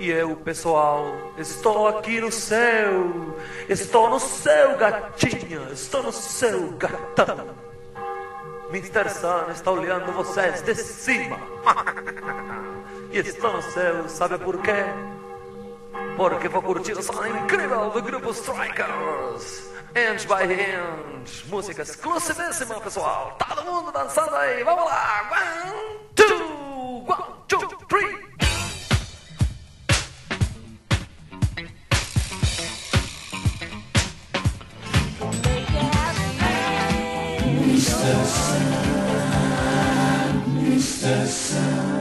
E eu, pessoal, estou aqui no céu. Estou no céu, gatinha. Estou no céu, gatão. Mr. Sun está olhando vocês de cima. E estou no céu, sabe por quê? Porque vou curtir o som incrível do grupo Strikers. Inch by Inch. Música exclusivíssima, pessoal. Todo mundo dançando aí. Vamos lá. 1, 2, 3. Mr. Sun, Mr. Sun.